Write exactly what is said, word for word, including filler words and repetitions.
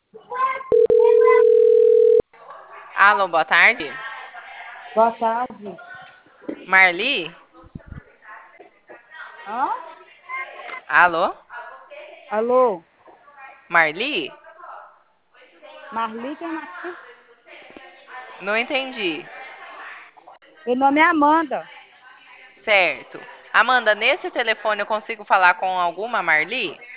Alô, boa tarde. Boa tarde. Marli? Hã? Alô? Alô? Marli? Marli, quem é Marli? Não entendi. Meu nome é Amanda. Certo. Amanda, nesse telefone eu consigo falar com alguma Marli?